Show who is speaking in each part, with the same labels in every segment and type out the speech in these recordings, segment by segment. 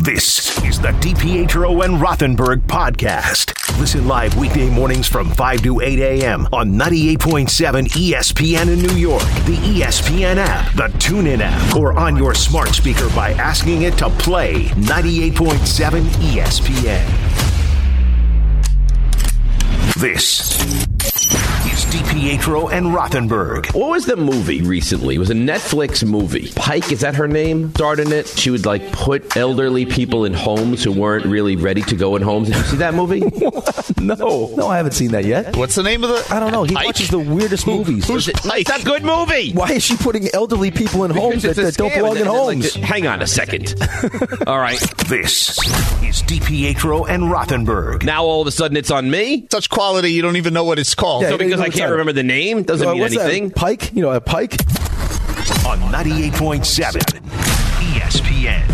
Speaker 1: This is the DiPietro and Rothenberg podcast. Listen live weekday mornings from 5 to 8 a.m. on 98.7 ESPN in New York, the ESPN app, the TuneIn app, or on your smart speaker by asking it to play 98.7 ESPN. This is DiPietro and Rothenberg.
Speaker 2: What was the movie recently? It was a Netflix movie. Pike, is that her name? Starred in it. She would put elderly people in homes who weren't really ready to go in homes. Did you see that movie?
Speaker 3: No, I haven't seen that yet.
Speaker 4: What's the name of the?
Speaker 3: I don't know. He watches the weirdest movies.
Speaker 2: Who's Pike? It's a good movie.
Speaker 3: Why is she putting elderly people in homes that don't belong in homes?
Speaker 2: Hang on a second. All right.
Speaker 1: This is DiPietro and Rothenberg.
Speaker 2: Now all of a sudden it's on me?
Speaker 4: Such quality, you don't even know what it's called.
Speaker 3: Yeah,
Speaker 2: So because I can't remember the name doesn't mean
Speaker 3: what's
Speaker 2: anything.
Speaker 3: That? Pike? You know, a Pike?
Speaker 1: On 98.7 ESPN.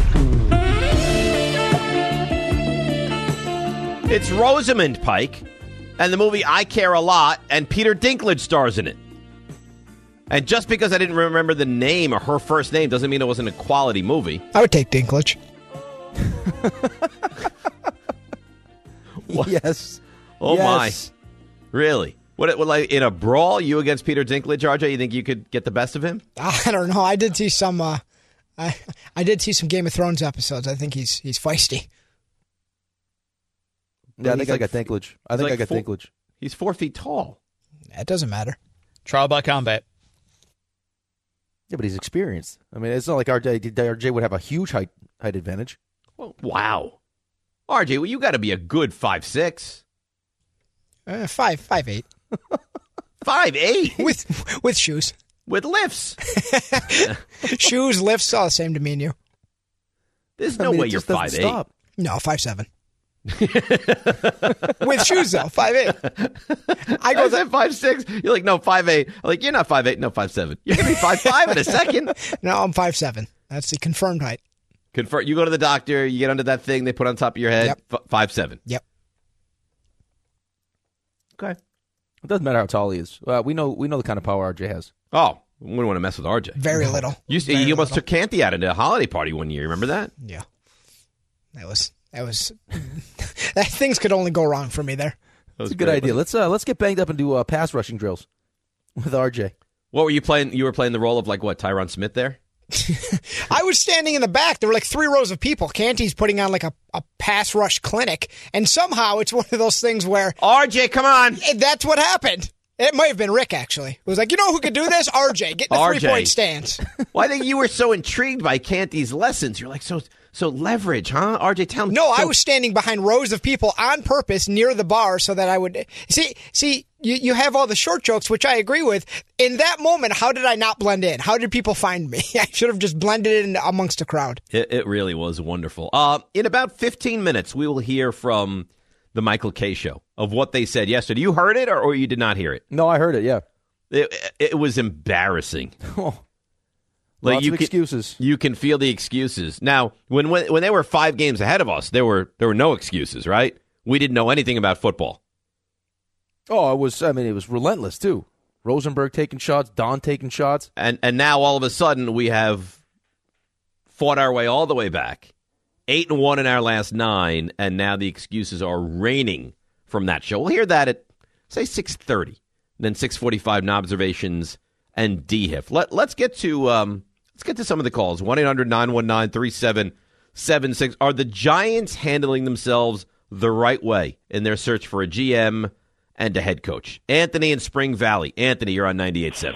Speaker 2: It's Rosamund Pike, and the movie I Care a Lot, and Peter Dinklage stars in it. And just because I didn't remember the name or her first name doesn't mean it wasn't a quality movie.
Speaker 5: I would take Dinklage.
Speaker 3: Yes.
Speaker 2: Oh,
Speaker 3: yes.
Speaker 2: my. Really? What, in a brawl, you against Peter Dinklage, RJ, you think you could get the best of him?
Speaker 5: I don't know. I did see some. I did see some Game of Thrones episodes. I think he's feisty.
Speaker 3: Yeah, I think I got Dinklage. I think I got Dinklage.
Speaker 2: He's 4 feet tall.
Speaker 5: That doesn't matter.
Speaker 4: Trial by combat.
Speaker 3: Yeah, but he's experienced. I mean, it's not like RJ would have a huge height advantage.
Speaker 2: Well, wow. RJ, well, you got to be a good 5'6".
Speaker 5: 5'8".
Speaker 2: 5'8"?
Speaker 5: with shoes.
Speaker 2: With lifts.
Speaker 5: Shoes, lifts, all the same to me and you.
Speaker 2: There's no way you're 5'8".
Speaker 5: No, 5'7". With shoes though, 5'8".
Speaker 2: I said 5'6". You're like, no, 5'8". I'm like, you're not 5'8", no, 5'7". You're gonna be 5'5" in a second.
Speaker 5: No, I'm 5'7". That's the confirmed height.
Speaker 2: Confirm. You go to the doctor, you get under that thing they put on top of your head.
Speaker 5: Yep.
Speaker 2: 5'7".
Speaker 5: Yep.
Speaker 3: Okay. It doesn't matter how tall he is. We know the kind of power RJ has.
Speaker 2: Oh, we wouldn't want to mess with RJ.
Speaker 5: Very little.
Speaker 2: You almost took Canty out into a holiday party one year. Remember that?
Speaker 5: Yeah. That was things could only go wrong for me there.
Speaker 3: That's a good idea. Let's get banged up and do pass rushing drills with RJ.
Speaker 2: What were you playing? You were playing the role of Tyron Smith there?
Speaker 5: I was standing in the back. There were 3 rows of people. Canty's putting on a pass rush clinic, and somehow it's one of those things where
Speaker 2: RJ, come on.
Speaker 5: That's what happened. It might have been Rick, actually. It was like, you know who could do this? RJ. Get the 3-point stance.
Speaker 2: Well, I think you were so intrigued by Canty's lessons. You're like, so leverage, huh? RJ, tell me.
Speaker 5: No, I was standing behind rows of people on purpose near the bar so that I would... See, you have all the short jokes, which I agree with. In that moment, how did I not blend in? How did people find me? I should have just blended in amongst a crowd.
Speaker 2: It really was wonderful. In about 15 minutes, we will hear from the Michael Kay Show of what they said yesterday. You heard it or you did not hear it?
Speaker 3: No, I heard it, yeah.
Speaker 2: It was embarrassing.
Speaker 3: Lots of excuses.
Speaker 2: You can feel the excuses. Now, when they were 5 games ahead of us, there were no excuses, right? We didn't know anything about football.
Speaker 3: Oh, it was relentless, too. Rosenberg taking shots, Don taking shots.
Speaker 2: And now, all of a sudden, we have fought our way all the way back. 8-1 in our last 9, and now the excuses are raining from that show. We'll hear that at, say, 6:30. Then 6:45, Nobservations and DHIF. Let's get to some of the calls. 1-800-919-3776. Are the Giants handling themselves the right way in their search for a GM and a head coach? Anthony in Spring Valley. Anthony, you're on 98.7.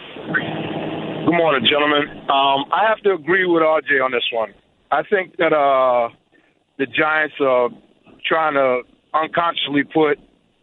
Speaker 6: Good morning, gentlemen. I have to agree with RJ on this one. I think that the Giants are trying to unconsciously put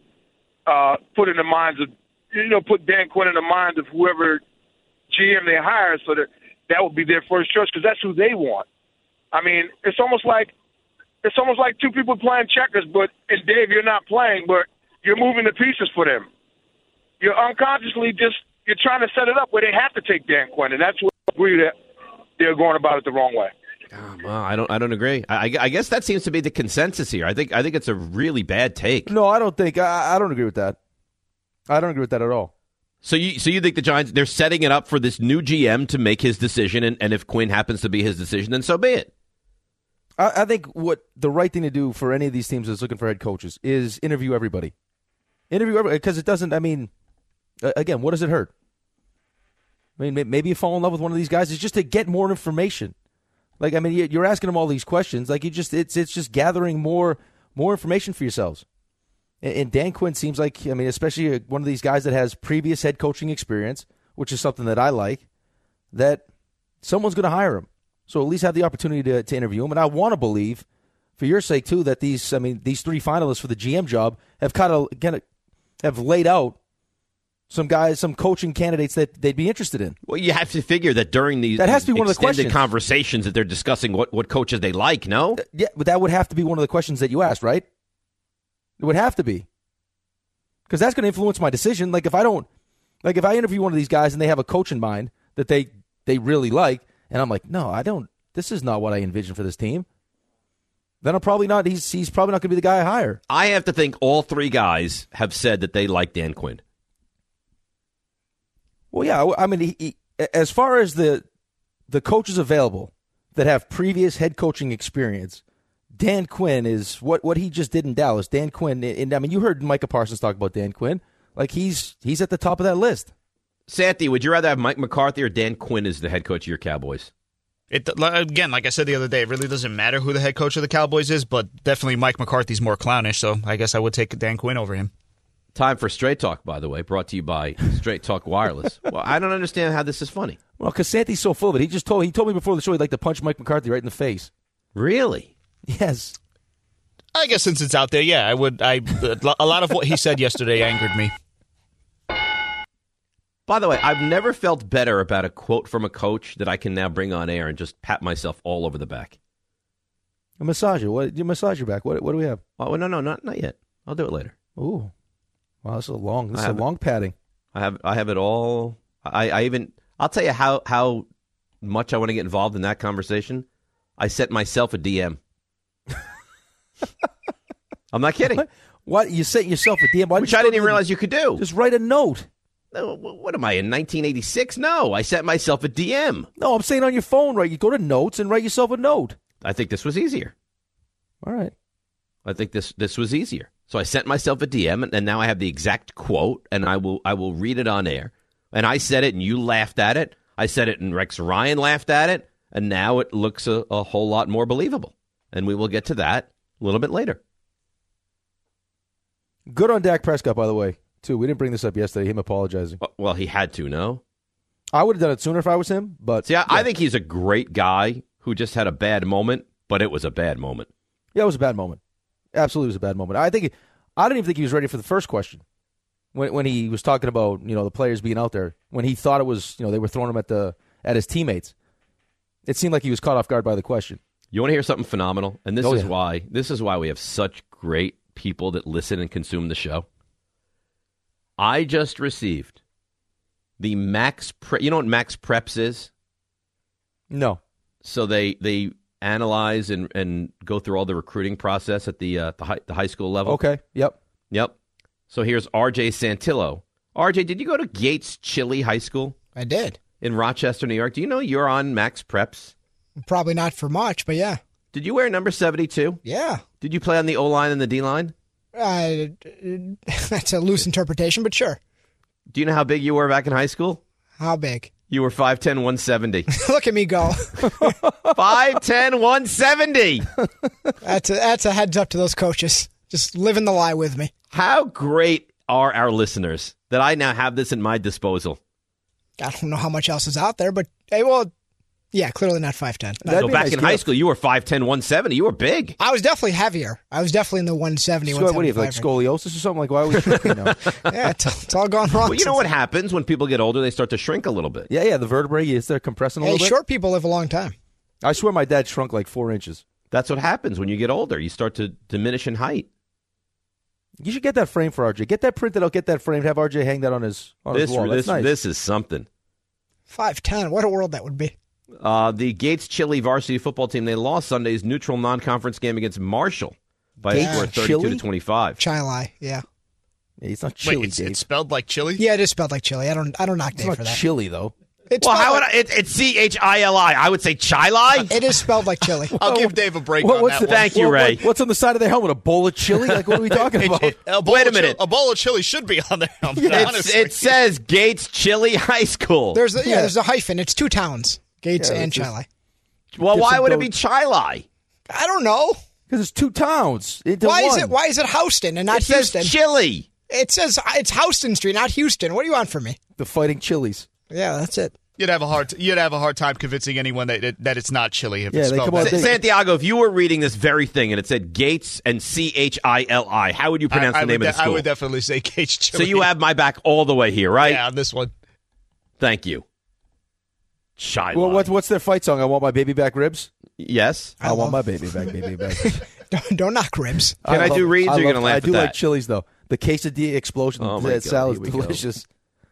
Speaker 6: in the minds of, put Dan Quinn in the minds of whoever GM they hire, so that would be their first choice because that's who they want. I mean, it's almost like 2 people playing checkers, and Dave, you're not playing, but you're moving the pieces for them. You're unconsciously you're trying to set it up where they have to take Dan Quinn, and that's what I agree that they're going about it the wrong way.
Speaker 2: Well, I don't agree. I guess that seems to be the consensus here. I think it's a really bad take.
Speaker 3: No, I don't think. I don't agree with that. I don't agree with that at all.
Speaker 2: So you think the Giants, they're setting it up for this new GM to make his decision, and if Quinn happens to be his decision, then so be it.
Speaker 3: I think what the right thing to do for any of these teams that's looking for head coaches is interview everybody. Interview everybody, because it doesn't, again, what does it hurt? I mean, maybe you fall in love with one of these guys. It's just to get more information. Like, you're asking them all these questions. Like, it's just gathering more information for yourselves. And Dan Quinn seems like, especially one of these guys that has previous head coaching experience, which is something that I like, that someone's going to hire him. So at least have the opportunity to interview him. And I want to believe, for your sake too, that these three finalists for the GM job have laid out some coaching candidates that they'd be interested in.
Speaker 2: Well, you have to figure that during these
Speaker 3: that has to be one of the questions.
Speaker 2: Conversations that they're discussing what coaches they like, no?
Speaker 3: Yeah, but that would have to be one of the questions that you asked, right? It would have to be. Because that's going to influence my decision. Like, if I interview one of these guys and they have a coach in mind that they really like, and I'm like, no, I don't. This is not what I envision for this team. Then I'm probably not. He's probably not going to be the guy I hire.
Speaker 2: I have to think all three guys have said that they like Dan Quinn.
Speaker 3: Well, yeah. He, as far as the coaches available that have previous head coaching experience, Dan Quinn is what he just did in Dallas. Dan Quinn, and you heard Micah Parsons talk about Dan Quinn. Like, he's at the top of that list.
Speaker 2: Santi, would you rather have Mike McCarthy or Dan Quinn as the head coach of your Cowboys?
Speaker 4: Again, like I said the other day, it really doesn't matter who the head coach of the Cowboys is, but definitely Mike McCarthy's more clownish, so I guess I would take Dan Quinn over him.
Speaker 2: Time for Straight Talk, by the way, brought to you by Straight Talk Wireless. Well, I don't understand how this is funny.
Speaker 3: Well, because Santi's so full of it. He told me before the show he'd like to punch Mike McCarthy right in the face.
Speaker 2: Really?
Speaker 3: Yes.
Speaker 4: I guess since it's out there, yeah, I would. A lot of what he said yesterday angered me.
Speaker 2: By the way, I've never felt better about a quote from a coach that I can now bring on air and just pat myself all over the back.
Speaker 3: A massager. You massage your back. What do we have?
Speaker 2: Oh, no, not yet. I'll do it later.
Speaker 3: Ooh. Wow, this is a long padding.
Speaker 2: I have it all. I'll tell you how much I want to get involved in that conversation. I sent myself a DM. I'm not kidding.
Speaker 3: What? You sent yourself a DM?
Speaker 2: Which I didn't even realize you could do.
Speaker 3: Just write a note.
Speaker 2: No, what am I, in 1986? No, I sent myself a DM.
Speaker 3: No, I'm saying on your phone, right? You go to notes and write yourself a note.
Speaker 2: I think this was easier.
Speaker 3: All right.
Speaker 2: I think this was easier. So I sent myself a DM, and now I have the exact quote, and I will read it on air. And I said it, and you laughed at it. I said it, and Rex Ryan laughed at it. And now it looks a whole lot more believable. And we will get to that a little bit later.
Speaker 3: Good on Dak Prescott, by the way, too. We didn't bring this up yesterday, him apologizing.
Speaker 2: Well, he had to, no?
Speaker 3: I would have done it sooner if I was him. But
Speaker 2: see, I think he's a great guy who just had a bad moment, but it was a bad moment.
Speaker 3: Yeah, it was a bad moment. Absolutely was a bad moment. I didn't even think he was ready for the first question. When he was talking about, the players being out there, when he thought it was, they were throwing him at his teammates. It seemed like he was caught off guard by the question.
Speaker 2: You want to hear something phenomenal? And this is why we have such great people that listen and consume the show. I just received the Max Prep. You know what Max Preps is?
Speaker 3: No.
Speaker 2: So they analyze and go through all the recruiting process at the high school level.
Speaker 3: Okay. Yep.
Speaker 2: So here's RJ Santillo. RJ, did you go to Gates Chili High School?
Speaker 5: I did.
Speaker 2: In Rochester, New York. Do you know you're on Max Preps?
Speaker 5: Probably not for much, but yeah.
Speaker 2: Did you wear number 72?
Speaker 5: Yeah.
Speaker 2: Did you play on the O-line and the D-line?
Speaker 5: That's a loose interpretation, but sure.
Speaker 2: Do you know how big you were back in high school?
Speaker 5: How big?
Speaker 2: You were 5'10", 170.
Speaker 5: Look at me go.
Speaker 2: 5'10", 170.
Speaker 5: That's a heads up to those coaches. Just living the lie with me.
Speaker 2: How great are our listeners that I now have this at my disposal?
Speaker 5: I don't know how much else is out there, but yeah, clearly not 5'10".
Speaker 2: So back in high school, you were 5'10", 170. You were big.
Speaker 5: I was definitely heavier. I was definitely in the 170.
Speaker 3: So what do you have, like scoliosis or something? Like, why was you shrinking now?
Speaker 5: Yeah, it's all gone wrong.
Speaker 2: Well, you know what happens when people get older? They start to shrink a little bit.
Speaker 3: Yeah, the vertebrae, they're compressing a little bit.
Speaker 5: Short people live a long time.
Speaker 3: I swear my dad shrunk like 4 inches.
Speaker 2: That's what happens when you get older. You start to diminish in height.
Speaker 3: You should get that frame for RJ. Get that printed out, get that framed, have RJ hang that on his wall. That's nice.
Speaker 2: This is something.
Speaker 5: 5'10", what a world that would be.
Speaker 2: The Gates Chili varsity football team, they lost Sunday's neutral non-conference game against Marshall by a score of 32-25.
Speaker 5: Chili, yeah.
Speaker 3: It's not chili,
Speaker 4: Wait,
Speaker 3: Dave.
Speaker 4: it's spelled like chili?
Speaker 5: Yeah, it is spelled like chili. I don't knock Dave for that.
Speaker 3: It's not chili, though.
Speaker 5: It's
Speaker 2: Well,
Speaker 5: spelled
Speaker 2: how would
Speaker 5: like,
Speaker 2: it's C-H-I-L-I. I would say chili.
Speaker 5: It is spelled like chili.
Speaker 4: I'll give Dave a break on that one.
Speaker 2: Thank you, Ray.
Speaker 3: What's on the side of their helmet? A bowl of chili? Like, what are we talking about?
Speaker 2: Wait a minute.
Speaker 4: A bowl of chili should be on there.
Speaker 2: It says Gates Chili High School.
Speaker 5: There's a hyphen. It's 2 towns, Gates and Chili.
Speaker 2: Well,
Speaker 3: Get
Speaker 2: why
Speaker 3: some
Speaker 2: would it
Speaker 3: dough.
Speaker 2: be chili?
Speaker 5: I don't know.
Speaker 3: Because it's 2 towns.
Speaker 5: Why is it Houston and not
Speaker 2: It says
Speaker 5: Houston?
Speaker 2: chili.
Speaker 5: It says it's Houston Street, not Houston. What do you want from me?
Speaker 3: The Fighting Chilies.
Speaker 5: Yeah, that's it.
Speaker 4: You'd have a hard time convincing anyone that it's not chili if
Speaker 3: Yeah,
Speaker 4: it's
Speaker 3: they
Speaker 4: spelled
Speaker 3: come out-
Speaker 4: that.
Speaker 3: they-
Speaker 2: Santiago, if you were reading this very thing and it said Gates and C-H-I-L-I, how would you pronounce the name of the school?
Speaker 4: I would definitely say Gates Chili.
Speaker 2: So you have my back all the way here, right?
Speaker 4: Yeah, on this one.
Speaker 2: Thank you. Chili.
Speaker 3: Well, what's their fight song? I want my baby back ribs.
Speaker 2: Yes.
Speaker 3: I want my baby back, baby back.
Speaker 5: Don't knock ribs.
Speaker 2: Can I do reads or you're going to laugh
Speaker 3: I
Speaker 2: at
Speaker 3: do
Speaker 2: that?
Speaker 3: like Chili's, though. The quesadilla explosion.
Speaker 2: Oh, my
Speaker 3: That
Speaker 2: God,
Speaker 3: salad's
Speaker 2: here we go.
Speaker 3: delicious.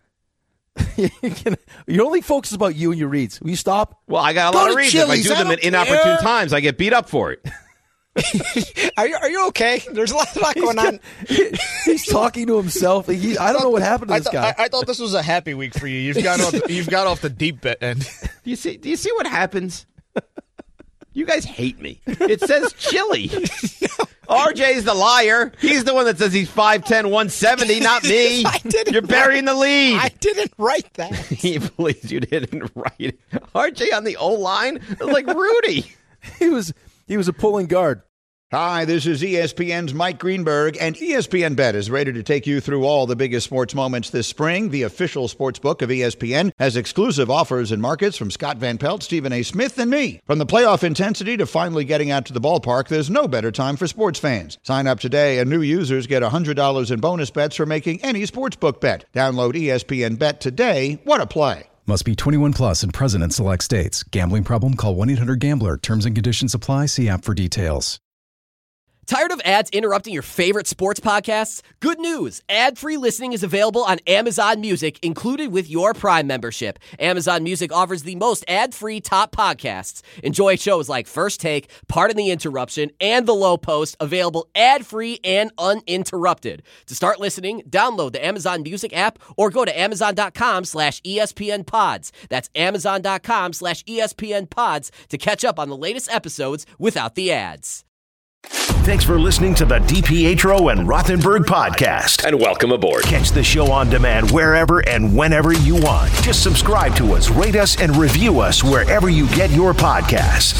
Speaker 3: Your only focus is about you and your reads. Will you stop?
Speaker 2: Well, I got a
Speaker 5: Go
Speaker 2: lot
Speaker 5: to
Speaker 2: of reasons. If I
Speaker 5: Chili's,
Speaker 2: do
Speaker 5: I
Speaker 2: them at
Speaker 5: don't
Speaker 2: inopportune
Speaker 5: care.
Speaker 2: times, I get beat up for it.
Speaker 5: Are you okay? There's a lot going on.
Speaker 3: He's talking to himself. I don't know what happened to this guy.
Speaker 4: I thought this was a happy week for you. You've got off the deep end.
Speaker 2: Do you see what happens? You guys hate me. It says chili. RJ's the liar. He's the one that says he's 5'10", 170, not me.
Speaker 5: I didn't
Speaker 2: You're burying the lead.
Speaker 5: I didn't write that.
Speaker 2: He believes you didn't write it. RJ on the O-line? It was like Rudy.
Speaker 3: He was a pulling guard.
Speaker 7: Hi, this is ESPN's Mike Greenberg, and ESPN Bet is ready to take you through all the biggest sports moments this spring. The official sports book of ESPN has exclusive offers and markets from Scott Van Pelt, Stephen A. Smith, and me. From the playoff intensity to finally getting out to the ballpark, there's no better time for sports fans. Sign up today, and new users get $100 in bonus bets for making any sportsbook bet. Download ESPN Bet today. What a play.
Speaker 8: Must be 21 plus and present in select states. Gambling problem? Call 1-800-GAMBLER. Terms and conditions apply. See app for details.
Speaker 9: Tired of ads interrupting your favorite sports podcasts? Good news! Ad-free listening is available on Amazon Music, included with your Prime membership. Amazon Music offers the most ad-free top podcasts. Enjoy shows like First Take, Pardon the Interruption, and The Low Post, available ad-free and uninterrupted. To start listening, download the Amazon Music app or go to Amazon.com/ESPN Pods. That's Amazon.com/ESPN Pods to catch up on the latest episodes without the ads.
Speaker 1: Thanks for listening to the DiPietro and Rothenberg podcast.
Speaker 2: And welcome aboard.
Speaker 1: Catch the show on demand wherever and whenever you want. Just subscribe to us, rate us, and review us wherever you get your podcasts.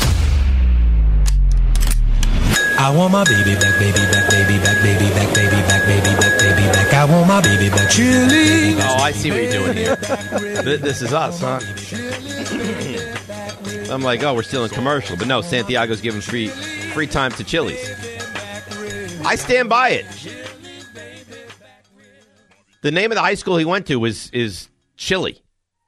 Speaker 10: I want my baby back, baby back, baby back, baby back, baby back, baby back, baby back. I want my baby back. Chili.
Speaker 2: Oh, I see what you're doing here. This is us, huh? I'm like, oh, we're still in commercial. But no, Santiago's giving free time to Chili's. I stand by it. The name of the high school he went to is Chili.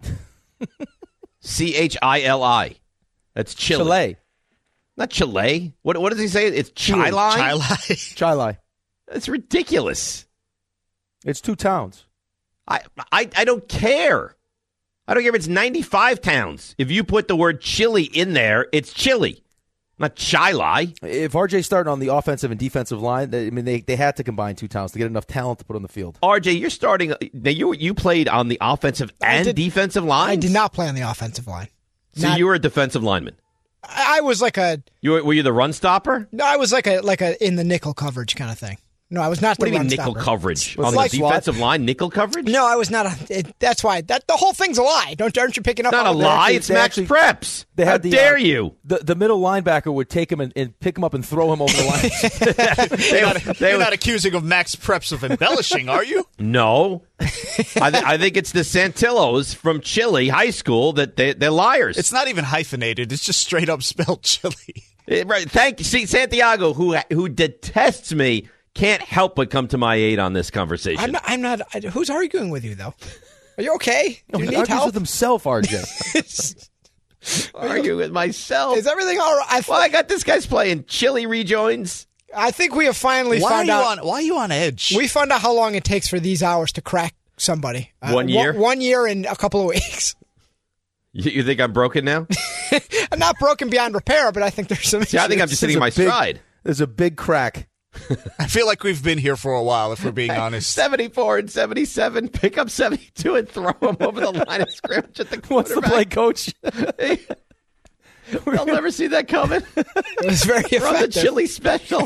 Speaker 2: C-H-I-L-I. That's Chili.
Speaker 3: Chile.
Speaker 2: Not Chile. What does he say? It's Chili?
Speaker 3: Chile.
Speaker 2: That's ridiculous.
Speaker 3: It's 2 towns.
Speaker 2: I don't care. I don't care if it's 95 towns. If you put the word chili in there, it's chili, not chili.
Speaker 3: If RJ's starting on the offensive and defensive line, they had to combine 2 towns to get enough talent to put on the field.
Speaker 2: RJ, you're starting. You played on the offensive and defensive line.
Speaker 5: I did not play on the offensive line.
Speaker 2: So you were a defensive lineman.
Speaker 5: I was like a.
Speaker 2: Were you the run stopper?
Speaker 5: No, I was like a in the nickel coverage kind of thing. No, I was not.
Speaker 2: What do
Speaker 5: the
Speaker 2: you mean
Speaker 5: run
Speaker 2: nickel
Speaker 5: stopper.
Speaker 2: coverage
Speaker 5: Well,
Speaker 2: on
Speaker 5: like
Speaker 2: the defensive line? Nickel coverage?
Speaker 5: No, I was not. That's why the whole thing's a lie. Aren't you picking up?
Speaker 2: Not a
Speaker 5: on that?
Speaker 2: lie. It's Max Preps. How dare you?
Speaker 3: The middle linebacker would take him and pick him up and throw him over the line.
Speaker 4: You're not accusing of Max Preps of embellishing, are you?
Speaker 2: No. I think it's the Santillos from Chile High School that they're liars.
Speaker 4: It's not even hyphenated. It's just straight up spelled chili.
Speaker 2: Right. Thank you. See, Santiago, who detests me, can't help but come to my aid on this conversation.
Speaker 5: I'm not. Who's arguing with you though? Are you okay? Do you
Speaker 3: he
Speaker 5: need
Speaker 3: argues
Speaker 5: help?
Speaker 3: with himself, RJ.
Speaker 2: Argue with myself.
Speaker 5: Is everything all right?
Speaker 2: Well, I got this guy's playing chili rejoins.
Speaker 5: I think we have finally
Speaker 4: Why
Speaker 5: found out.
Speaker 4: why are you on edge?
Speaker 5: We found out how long it takes for these hours to crack somebody.
Speaker 2: 1 year?
Speaker 5: 1 year and a couple of weeks.
Speaker 2: You think I'm broken now?
Speaker 5: I'm not broken beyond repair, but I think there's some.
Speaker 2: See, I think I'm just sitting in my stride.
Speaker 3: There's a big crack.
Speaker 4: I feel like we've been here for a while, if we're being honest.
Speaker 2: 74 and 77, pick up 72 and throw them over the line of scrimmage at the quarterback.
Speaker 3: What's the play, coach?
Speaker 2: They'll never see that coming.
Speaker 5: It was very effective.
Speaker 2: From the chili special.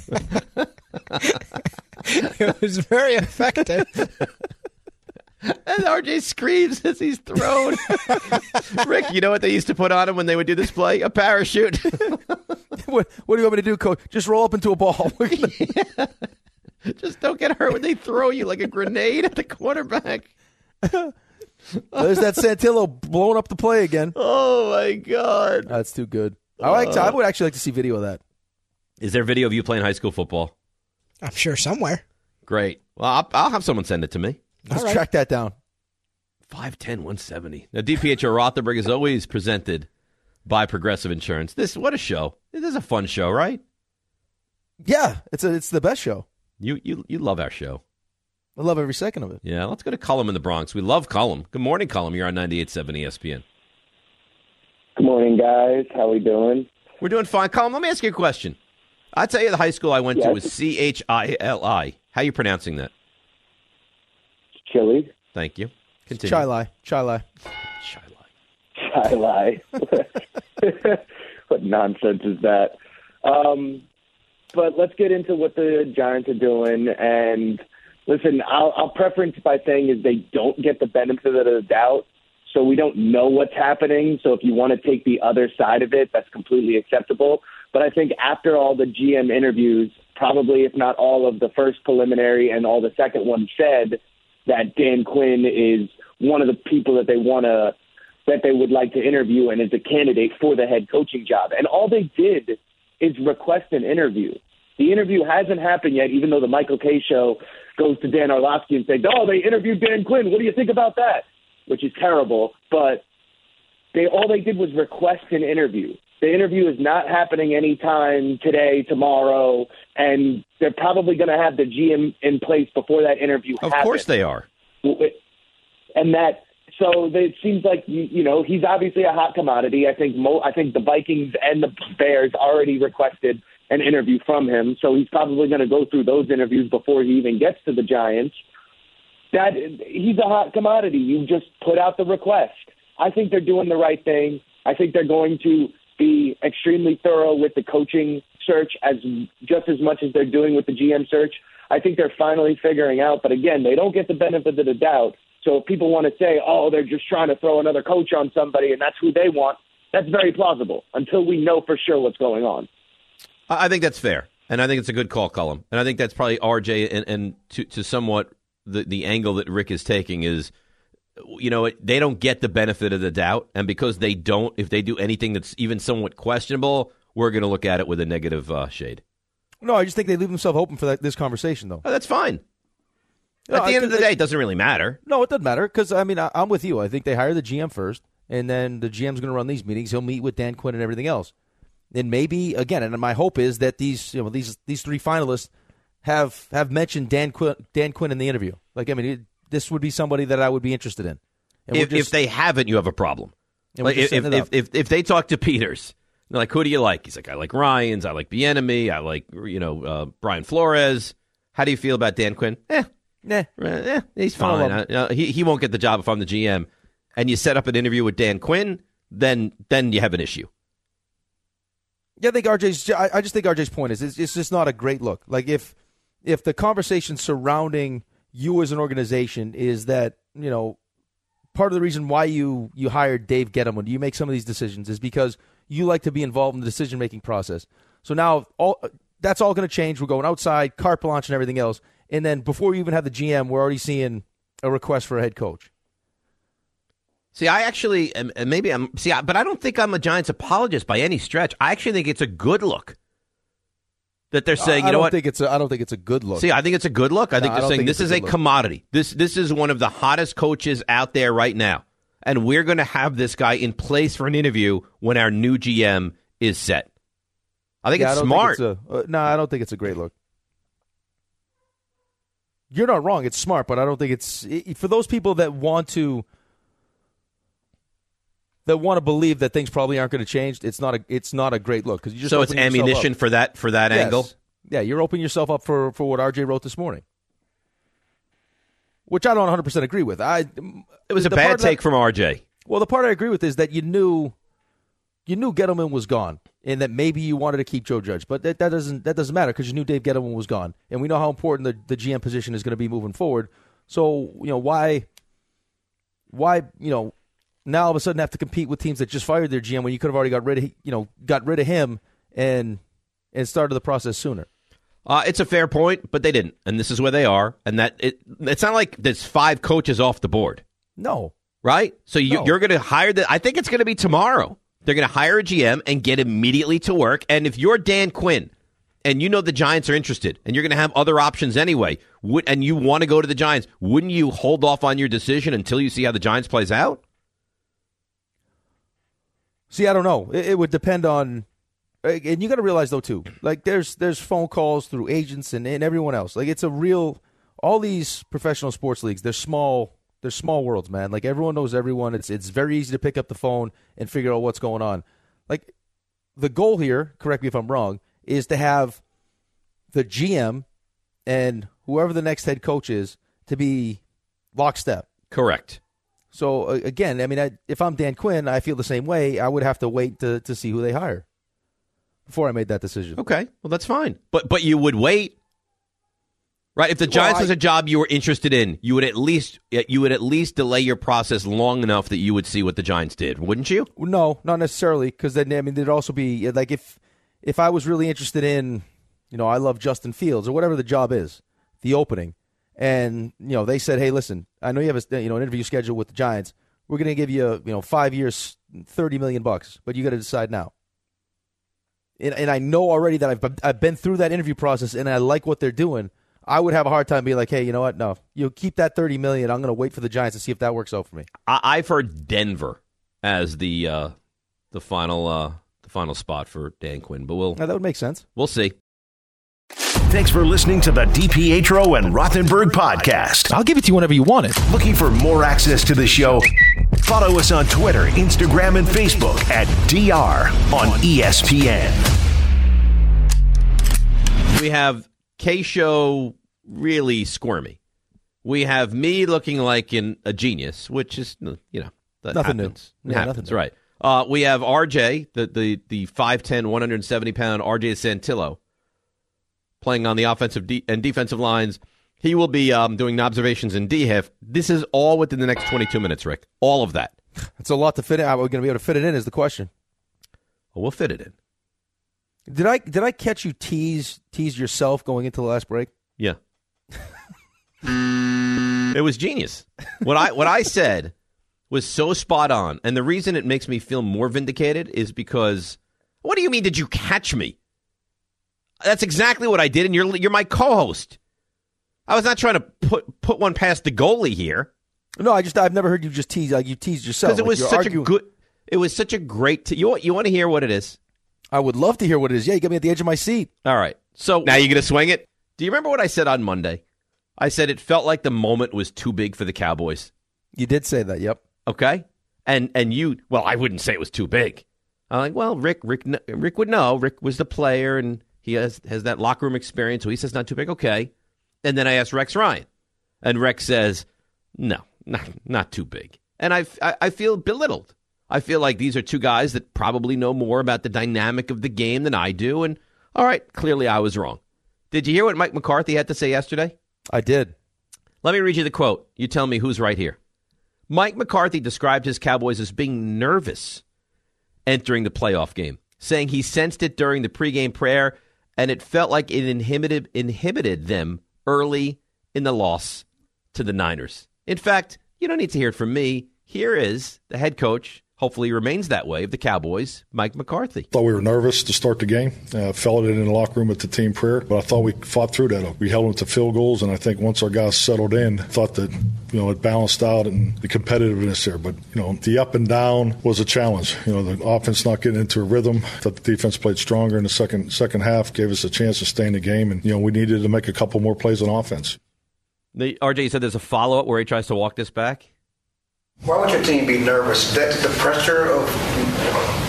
Speaker 5: It was very effective.
Speaker 2: And RJ screams as he's thrown. Rick, you know what they used to put on him when they would do this play? A parachute.
Speaker 3: What do you want me to do, coach? Just roll up into a ball.
Speaker 2: Yeah. Just don't get hurt when they throw you like a grenade at the quarterback.
Speaker 3: There's that Santillo blowing up the play again.
Speaker 2: Oh, my God.
Speaker 3: That's too good. I would actually like to see video of that.
Speaker 2: Is there video of you playing high school football?
Speaker 5: I'm sure somewhere.
Speaker 2: Great. Well, I'll have someone send it to me.
Speaker 3: Let's track that down.
Speaker 2: 5'10", 170. Now, DPHO Rothenberg is always presented by Progressive Insurance. What a show. This is a fun show, right?
Speaker 3: Yeah, it's the best show.
Speaker 2: You love our show.
Speaker 3: I love every second of it.
Speaker 2: Yeah, let's go to Cullum in the Bronx. We love Cullum. Good morning, Cullum. You're on 98.7 ESPN.
Speaker 11: Good morning, guys. How we doing?
Speaker 2: We're doing fine. Cullum, let me ask you a question. I'll tell you the high school I went to was Chili. How are you pronouncing that?
Speaker 11: Chili.
Speaker 2: Thank you. Continue.
Speaker 3: Chili.
Speaker 11: What nonsense is that? But let's get into what the Giants are doing. And listen, I'll preference by saying is they don't get the benefit of the doubt, so we don't know what's happening. So if you want to take the other side of it, that's completely acceptable. But I think after all the GM interviews, probably if not all of the first preliminary and all the second one said that Dan Quinn is one of the people that they would like to interview and is a candidate for the head coaching job. And all they did is request an interview. The interview hasn't happened yet, even though the Michael Kay show goes to Dan Orlovsky and says, "Oh, they interviewed Dan Quinn. What do you think about that?" Which is terrible. But all they did was request an interview. The interview is not happening anytime today, tomorrow, and they're probably going to have the GM in place before that interview happens.
Speaker 2: Of course they are.
Speaker 11: And so it seems like, he's obviously a hot commodity. I think the Vikings and the Bears already requested an interview from him, so he's probably going to go through those interviews before he even gets to the Giants. He's a hot commodity. You just put out the request. I think they're doing the right thing. I think they're going to be extremely thorough with the coaching search just as much as they're doing with the GM search. I think they're finally figuring out, but again, they don't get the benefit of the doubt. So if people want to say, oh, they're just trying to throw another coach on somebody and that's who they want, that's very plausible until we know for sure what's going on.
Speaker 2: I think that's fair, and I think it's a good call, Cullum. And I think that's probably RJ and to somewhat the angle that Rick is taking is, they don't get the benefit of the doubt, and because they don't, if they do anything that's even somewhat questionable, we're going to look at it with a negative shade.
Speaker 3: No, I just think they leave themselves open for this conversation, though.
Speaker 2: Oh, that's fine. At the end of the day, it doesn't really matter.
Speaker 3: No, it doesn't matter, because, I'm with you. I think they hire the GM first, and then the GM's going to run these meetings. He'll meet with Dan Quinn and everything else. And maybe, again, and my hope is that these three finalists have mentioned Dan Quinn in the interview. This would be somebody that I would be interested in. And
Speaker 2: if they haven't, you have a problem. If they talk to Peters, they're like, who do you like? He's like, I like Ryans, I like Bieniemy, I like Brian Flores. How do you feel about Dan Quinn? He's fine. He won't get the job if I'm the GM. And you set up an interview with Dan Quinn, then you have an issue.
Speaker 3: Yeah, I just think RJ's point is it's just not a great look. Like if the conversation surrounding you as an organization is that, part of the reason why you hired Dave Gettleman, you make some of these decisions, is because you like to be involved in the decision-making process. So now that's all going to change. We're going outside, carte blanche and everything else. And then before we even have the GM, we're already seeing a request for a head coach.
Speaker 2: See, I actually, but I don't think I'm a Giants apologist by any stretch. I actually think it's a good look that they're saying, I don't think it's a good look.
Speaker 3: See,
Speaker 2: I think it's a good look. I think they're saying this is a commodity. This is one of the hottest coaches out there right now, and we're going to have this guy in place for an interview when our new GM is set. I think it's smart.
Speaker 3: I don't think it's a great look. You're not wrong. It's smart, but I don't think it's for those people that want to believe that things probably aren't going to change. It's not a great look because you just
Speaker 2: so it's ammunition for that angle.
Speaker 3: Yeah, you're opening yourself up for what RJ wrote this morning, which I don't 100% agree with.
Speaker 2: It was a bad take from RJ.
Speaker 3: Well, the part I agree with is that you knew Gettleman was gone, and that maybe you wanted to keep Joe Judge, but that doesn't matter because you knew Dave Gettleman was gone, and we know how important the GM position is going to be moving forward. So why now all of a sudden have to compete with teams that just fired their GM when you could have already got rid of him and started the process sooner.
Speaker 2: It's a fair point, but they didn't, and this is where they are. And it's not like there's 5 coaches off the board.
Speaker 3: No,
Speaker 2: right? So you're going to hire I think it's going to be tomorrow. They're going to hire a GM and get immediately to work. And if you're Dan Quinn, and you know the Giants are interested, and you're going to have other options anyway, and you want to go to the Giants, wouldn't you hold off on your decision until you see how the Giants plays out?
Speaker 3: See, I don't know. It would depend on. And you got to realize, though, too, like there's phone calls through agents and everyone else. Like it's a real, all these professional sports leagues, they're small worlds, man. Like everyone knows everyone. It's very easy to pick up the phone and figure out what's going on. Like the goal here, correct me if I'm wrong, is to have the GM and whoever the next head coach is to be lockstep.
Speaker 2: Correct.
Speaker 3: So again, I mean, if I'm Dan Quinn, I feel the same way. I would have to wait to see who they hire before I made that decision.
Speaker 2: Okay, well that's fine. But you would wait, right? If the Giants was a job you were interested in, you would at least delay your process long enough that you would see what the Giants did, wouldn't you?
Speaker 3: No, not necessarily, because then there'd also be like if I was really interested in, I love Justin Fields or whatever the job is, the opening, and they said, hey, listen, I know you have an interview scheduled with the Giants. We're going to give you 5 years, $30 million, but you got to decide now. And I know already that I've been through that interview process and I like what they're doing. I would have a hard time being like, hey, you know what? No, you keep that $30 million. I'm going to wait for the Giants to see if that works out for me.
Speaker 2: I've heard Denver as the final spot for Dan Quinn, but
Speaker 3: that would make sense.
Speaker 2: We'll see.
Speaker 1: Thanks for listening to the DiPietro and Rothenberg podcast.
Speaker 3: I'll give it to you whenever you want it.
Speaker 1: Looking for more access to the show? Follow us on Twitter, Instagram, and Facebook at DR on ESPN.
Speaker 2: We have K-Show really squirmy. We have me looking like a genius, which is, that
Speaker 3: nothing
Speaker 2: happens.
Speaker 3: New. Yeah,
Speaker 2: happens,
Speaker 3: nothing
Speaker 2: right. We have RJ, the 5'10", 170-pound RJ Santillo, playing on the offensive and defensive lines. He will be doing observations in DHIF. This is all within the next 22 minutes, Rick. All of that.
Speaker 3: It's a lot to fit in. Are we going to be able to fit it in is the question.
Speaker 2: Well, we'll fit it in.
Speaker 3: Did I catch you tease yourself going into the last break?
Speaker 2: Yeah. It was genius. What I said was so spot on. And the reason it makes me feel more vindicated is because, what do you mean, did you catch me? That's exactly what I did, and you're my co-host. I was not trying to put one past the goalie here.
Speaker 3: No, I've never heard you just tease. Like you teased yourself.
Speaker 2: Because it was it was such a great. You want to hear what it is?
Speaker 3: I would love to hear what it is. Yeah, you got me at the edge of my seat.
Speaker 2: All right. So now you're going to swing it? Do you remember what I said on Monday? I said it felt like the moment was too big for the Cowboys.
Speaker 3: You did say that, yep.
Speaker 2: Okay. And you, well, I wouldn't say it was too big. I'm like, well, Rick would know. Rick was the player, and he has that locker room experience, so he says not too big. Okay. And then I asked Rex Ryan, and Rex says, no, not too big. And I feel belittled. I feel like these are two guys that probably know more about the dynamic of the game than I do. And all right, clearly I was wrong. Did you hear what Mike McCarthy had to say yesterday?
Speaker 3: I did.
Speaker 2: Let me read you the quote. You tell me who's right here. Mike McCarthy described his Cowboys as being nervous entering the playoff game, saying he sensed it during the pregame prayer, and it felt like it inhibited them early in the loss to the Niners. In fact, you don't need to hear it from me. Here is the head coach, hopefully he remains that way, of the Cowboys, Mike McCarthy.
Speaker 12: Thought we were nervous to start the game. Felt it in the locker room at the team prayer, but I thought we fought through that. We held them to field goals, and I think once our guys settled in, thought that it balanced out and the competitiveness there. But the up and down was a challenge. The offense not getting into a rhythm. Thought the defense played stronger in the second half, gave us a chance to stay in the game, and we needed to make a couple more plays on offense.
Speaker 2: RJ said there's a follow-up where he tries to walk this back.
Speaker 13: Why would your team be nervous? That the pressure of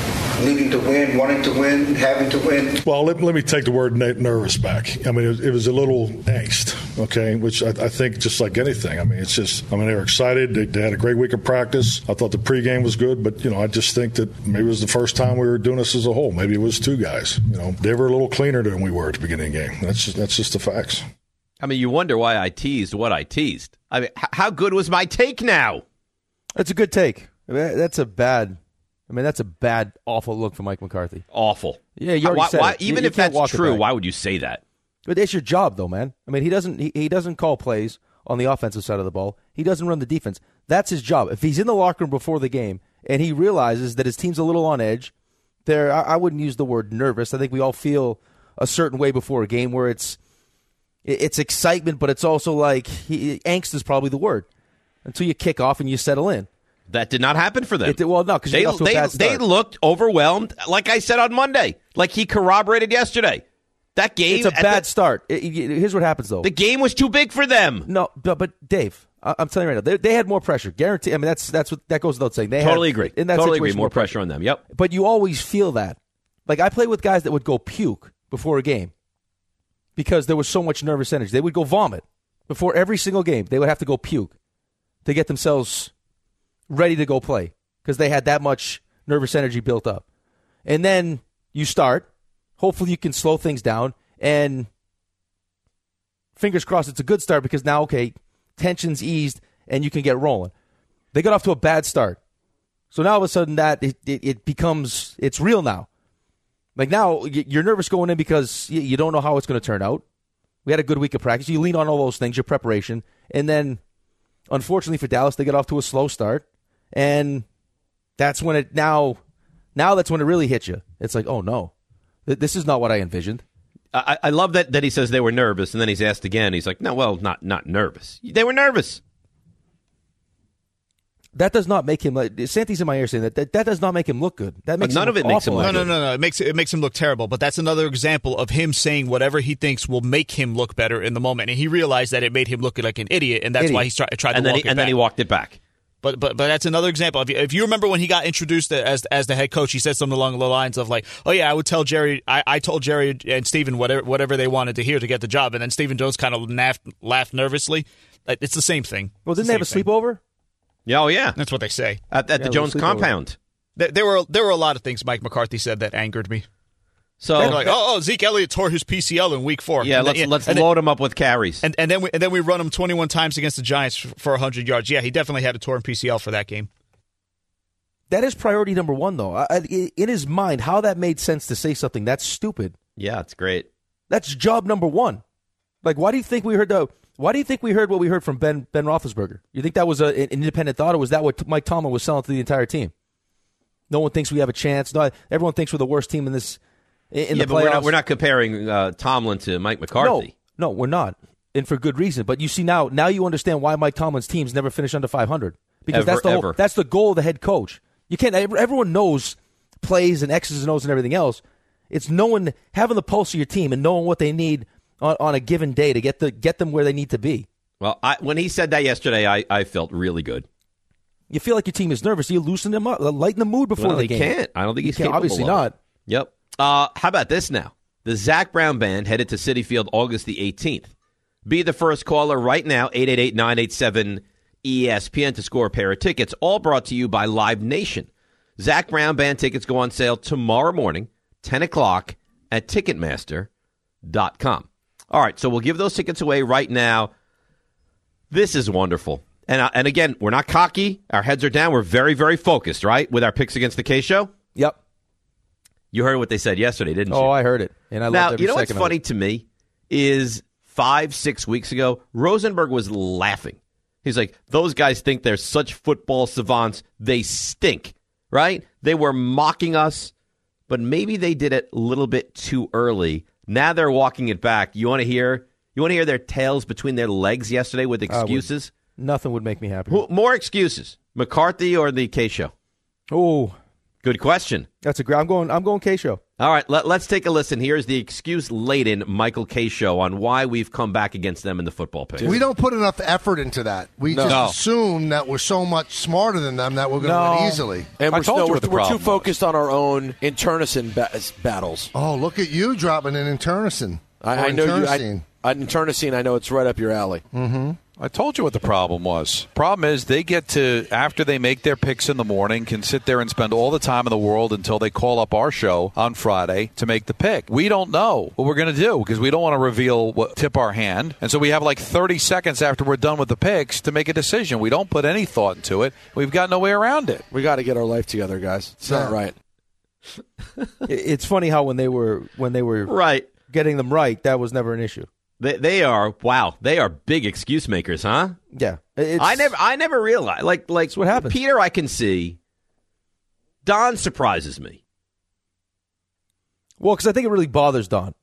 Speaker 13: needing to win, wanting to win, having to win?
Speaker 12: Well, let me take the word nervous back. I mean, it was a little angst, okay, which I think just like anything. I mean, it's just, they were excited. They had a great week of practice. I thought the pregame was good, but, I just think that maybe it was the first time we were doing this as a whole. Maybe it was two guys. They were a little cleaner than we were at the beginning of the game. That's just the facts.
Speaker 2: I mean, you wonder why I teased what I teased. I mean, how good was my take now?
Speaker 3: That's a good take. That's a bad, awful look for Mike McCarthy.
Speaker 2: Awful.
Speaker 3: Yeah, you already said it.
Speaker 2: Even if that's true, why would you say that?
Speaker 3: But it's your job, though, man. I mean, he doesn't call plays on the offensive side of the ball. He doesn't run the defense. That's his job. If he's in the locker room before the game and he realizes that his team's a little on edge, I wouldn't use the word nervous. I think we all feel a certain way before a game where it's excitement, but it's also like angst is probably the word until you kick off and you settle in.
Speaker 2: That did not happen for them.
Speaker 3: No, because
Speaker 2: they looked overwhelmed, like I said on Monday, like he corroborated yesterday. That game,
Speaker 3: it's a bad start. Here's what happens, though.
Speaker 2: The game was too big for them.
Speaker 3: No, but Dave, I'm telling you right now, they had more pressure. Guarantee. I mean, that goes without saying.
Speaker 2: Totally agree. More pressure on them. Yep.
Speaker 3: But you always feel that. Like I play with guys that would go puke before a game because there was so much nervous energy. They would go vomit before every single game. They would have to go puke to get themselves ready to go play because they had that much nervous energy built up. And then you start. Hopefully you can slow things down. And fingers crossed it's a good start because now, okay, tension's eased and you can get rolling. They got off to a bad start. So now all of a sudden that it becomes, it's real now. Like now you're nervous going in because you don't know how it's going to turn out. We had a good week of practice. You lean on all those things, your preparation. And then, unfortunately for Dallas, they got off to a slow start. And that's when now that's when it really hits you. It's like, oh no, this is not what I envisioned.
Speaker 2: I love that he says they were nervous, and then he's asked again. He's like, no, well, not nervous. They were nervous.
Speaker 3: That does not make him. Santi's in my ear saying that does not make him look good. That makes
Speaker 2: none of it makes him look
Speaker 4: good. No. It makes him look terrible. But that's another example of him saying whatever he thinks will make him look better in the moment, and he realized that it made him look like an idiot, and that's why he tried to walk it back.
Speaker 2: And then he walked it back.
Speaker 4: But that's another example. If you remember when he got introduced as the head coach, he said something along the lines of like, "Oh yeah, I would tell Jerry. I told Jerry and Stephen whatever they wanted to hear to get the job." And then Stephen Jones kind of laughed nervously. It's the same thing.
Speaker 3: Well, didn't they have a sleepover?
Speaker 2: Yeah, oh yeah,
Speaker 4: that's what they say
Speaker 2: at the Jones compound.
Speaker 4: There were a lot of things Mike McCarthy said that angered me. So like, Zeke Elliott tore his PCL in Week 4.
Speaker 2: Yeah, let's load him up with carries,
Speaker 4: and then we run him 21 times against the Giants for 100 yards. Yeah, he definitely had a torn PCL for that game.
Speaker 3: That is priority number one, though. In his mind, how that made sense to say something that's stupid.
Speaker 2: Yeah, it's great.
Speaker 3: That's job number one. Like, why do you think we heard what we heard from Ben Roethlisberger? You think that was an independent thought, or was that what Mike Tomlin was selling to the entire team? No one thinks we have a chance. No, everyone thinks we're the worst team in this. In the playoffs.
Speaker 2: But we're not comparing Tomlin to Mike McCarthy.
Speaker 3: No, we're not, and for good reason. But you see now you understand why Mike Tomlin's teams never finish under 500 because that's the goal of the head coach. You can't. Everyone knows plays and X's and O's and everything else. It's having the pulse of your team and knowing what they need on a given day to get them where they need to be.
Speaker 2: Well, when he said that yesterday, I felt really good.
Speaker 3: You feel like your team is nervous. You loosen them up, lighten the mood before the game.
Speaker 2: He can't. I don't think he's capable.
Speaker 3: Obviously not.
Speaker 2: Yep. How about this now? The Zach Brown Band headed to Citi Field August the 18th. Be the first caller right now, 888-987-ESPN to score a pair of tickets, all brought to you by Live Nation. Zach Brown Band tickets go on sale tomorrow morning, 10 o'clock at Ticketmaster.com. All right, so we'll give those tickets away right now. This is wonderful. And again, we're not cocky. Our heads are down. We're very, very focused, right, with our picks against the K-Show?
Speaker 3: Yep.
Speaker 2: You heard what they said yesterday, didn't you?
Speaker 3: Oh, I heard it. And I loved every second of it. Now,
Speaker 2: you know what's funny to me is 5-6 weeks ago, Rosenberg was laughing. He's like, those guys think they're such football savants. They stink, right? They were mocking us, but maybe they did it a little bit too early. Now they're walking it back. You want to hear their tails between their legs yesterday with excuses?
Speaker 3: Nothing would make me happy.
Speaker 2: More excuses, McCarthy or the K-Show?
Speaker 3: Oh,
Speaker 2: Good question.
Speaker 3: That's a great. I'm going K-Show.
Speaker 2: All right, let's take a listen. Here's the excuse-laden Michael K. Show on why we've come back against them in the football picks.
Speaker 14: We don't put enough effort into that. We just assume that we're so much smarter than them that we're going to win easily.
Speaker 15: And we're too focused on our own Internecine battles.
Speaker 14: Oh, look at you dropping in Internecine.
Speaker 15: I know you. Internecine, I know it's right up your alley.
Speaker 14: Mm-hmm.
Speaker 16: I told you what the problem was. Problem is they get to, after they make their picks in the morning, can sit there and spend all the time in the world until they call up our show on Friday to make the pick. We don't know what we're going to do because we don't want to reveal tip our hand. And so we have like 30 seconds after we're done with the picks to make a decision. We don't put any thought into it. We've got no way around it.
Speaker 15: We got to get our life together, guys. It's not right.
Speaker 3: It's funny how when they were
Speaker 2: right
Speaker 3: getting them right, that was never an issue.
Speaker 2: They are big excuse makers, huh?
Speaker 3: Yeah,
Speaker 2: I never realized like
Speaker 3: that's what happens.
Speaker 2: Peter, I can see. Don surprises me.
Speaker 3: Well, because I think it really bothers Don.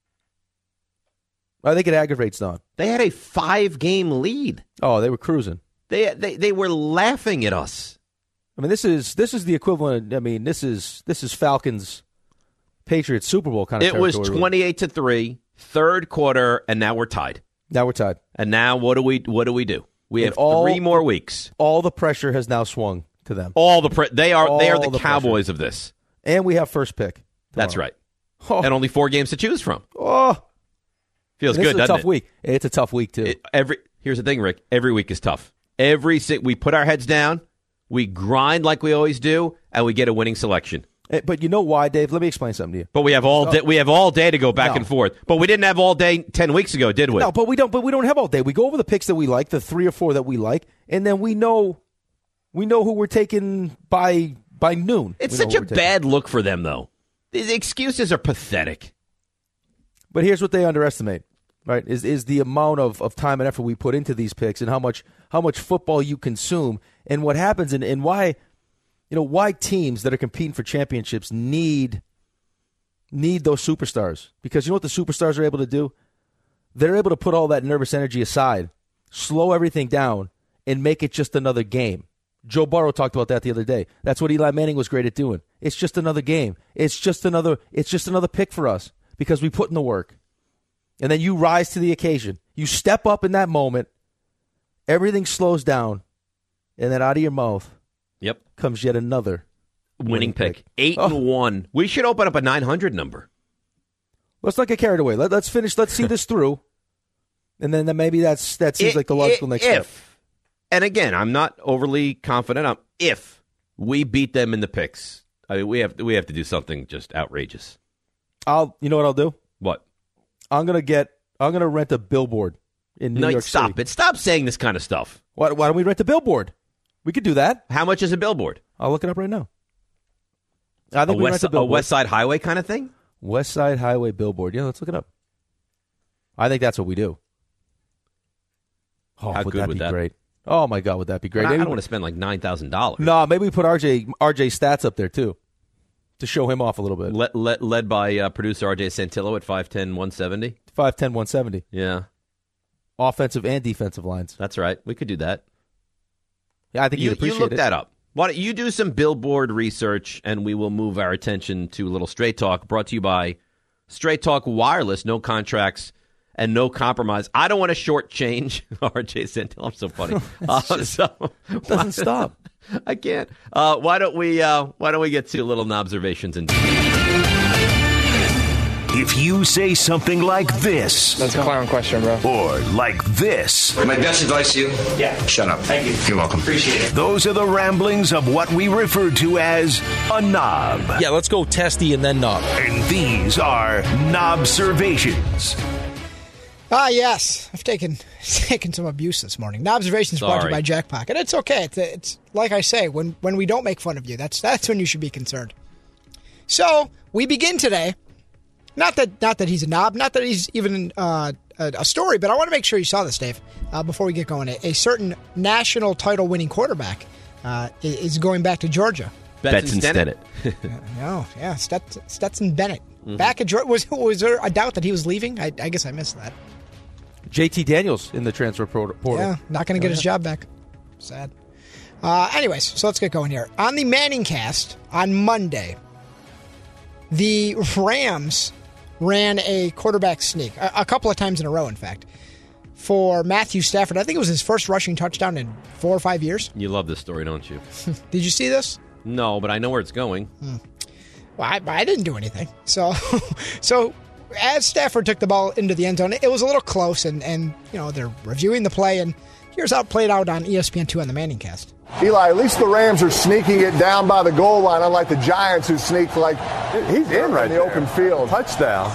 Speaker 3: I think it aggravates Don.
Speaker 2: They had a 5-game lead.
Speaker 3: Oh, they were cruising.
Speaker 2: They were laughing at us.
Speaker 3: I mean, this is the equivalent. I mean, this is Falcons Patriots Super Bowl kind of.
Speaker 2: It was 28-3. Third quarter, and now we're tied. And now what do we do? We have 3 more weeks.
Speaker 3: All the pressure has now swung to them.
Speaker 2: They are the Cowboys of this.
Speaker 3: And we have first pick tomorrow.
Speaker 2: That's right. And only 4 games to choose from. Feels good, doesn't it?
Speaker 3: It's a tough week. It's a tough week too.
Speaker 2: Here's the thing, Rick. Every week is tough. We put our heads down, we grind like we always do, and we get a winning selection.
Speaker 3: But you know why, Dave? Let me explain something to you.
Speaker 2: But we have all day to go back and forth. But we didn't have all day 10 weeks ago, did we?
Speaker 3: No, but we don't have all day. We go over the picks that we like, the 3 or 4 that we like, and then we know who we're taking by noon.
Speaker 2: It's such a bad look for them, though. The excuses are pathetic.
Speaker 3: But here's what they underestimate, right? Is the amount of time and effort we put into these picks and how much football you consume and what happens and why. You know, why teams that are competing for championships need those superstars. Because you know what the superstars are able to do? They're able to put all that nervous energy aside, slow everything down, and make it just another game. Joe Burrow talked about that the other day. That's what Eli Manning was great at doing. It's just another game. It's just another pick for us because we put in the work. And then you rise to the occasion. You step up in that moment. Everything slows down. And then out of your mouth comes yet another
Speaker 2: winning pick. 8-1. We should open up a 900 number.
Speaker 3: Let's not get carried away. Let's finish. Let's see this through, and then maybe that seems like the logical next step.
Speaker 2: And again, I'm not overly confident. If we beat them in the picks, I mean, we have to do something just outrageous.
Speaker 3: You know what I'll do?
Speaker 2: What?
Speaker 3: I'm gonna rent a billboard in New York
Speaker 2: City.
Speaker 3: Stop it!
Speaker 2: Stop saying this kind of stuff.
Speaker 3: Why don't we rent a billboard? We could do that.
Speaker 2: How much is a billboard?
Speaker 3: I'll look it up right now. I think
Speaker 2: a West Side Highway kind of thing?
Speaker 3: West Side Highway billboard. Yeah, let's look it up. I think that's what we do. Oh,
Speaker 2: How
Speaker 3: would
Speaker 2: good
Speaker 3: that
Speaker 2: would
Speaker 3: be
Speaker 2: that
Speaker 3: great? Oh, my God, would that be great?
Speaker 2: I don't want to spend like $9,000.
Speaker 3: No, maybe we put RJ stats up there, too, to show him off a little bit.
Speaker 2: Led by producer RJ Santillo at 5'10", 170?
Speaker 3: 5'10", 170.
Speaker 2: Yeah.
Speaker 3: Offensive and defensive lines.
Speaker 2: That's right. We could do that.
Speaker 3: Yeah, I think you'd appreciate it.
Speaker 2: You look that up. Why don't you do some billboard research, and we will move our attention to a little Straight Talk, brought to you by Straight Talk Wireless. No contracts and no compromise. I don't want to shortchange RJ Santillo. I'm so funny.
Speaker 3: It doesn't stop.
Speaker 2: I can't. Why don't we get to little observations and.
Speaker 1: If you say something like this.
Speaker 17: That's a clown question, bro.
Speaker 1: Or like this.
Speaker 13: My best advice to you?
Speaker 17: Yeah.
Speaker 13: Shut up.
Speaker 17: Thank you.
Speaker 13: You're welcome.
Speaker 17: Appreciate it.
Speaker 1: Those are the ramblings of what we refer to as a knob.
Speaker 15: Yeah, let's go testy and then knob.
Speaker 1: And these are Knobservations.
Speaker 5: Yes. I've taken some abuse this morning. Knobservations brought to you by Jack Pocket. It's okay. It's like I say, when we don't make fun of you, that's when you should be concerned. So we begin today. Not that he's a knob, not that he's even a story, but I want to make sure you saw this, Dave, before we get going. A certain national title-winning quarterback is going back to Georgia.
Speaker 2: Stetson Bennett.
Speaker 5: Stetson Bennett. Mm-hmm. Back at Georgia. Was there a doubt that he was leaving? I guess I missed that.
Speaker 3: JT Daniels in the transfer portal.
Speaker 5: Yeah, not going to get his job back. Sad. Anyways, so let's get going here. On the Manning cast on Monday, the Rams ran a quarterback sneak a couple of times in a row, in fact, for Matthew Stafford. I think it was his first rushing touchdown in 4 or 5 years.
Speaker 2: You love this story, don't you?
Speaker 5: Did you see this?
Speaker 2: No, but I know where it's going.
Speaker 5: Well, I didn't do anything. So as Stafford took the ball into the end zone, it was a little close, and they're reviewing the play, and here's how it played out on ESPN2 on the Manning cast.
Speaker 17: Eli, at least the Rams are sneaking it down by the goal line, unlike the Giants who sneaked like he's in right in the open field.
Speaker 18: Touchdown.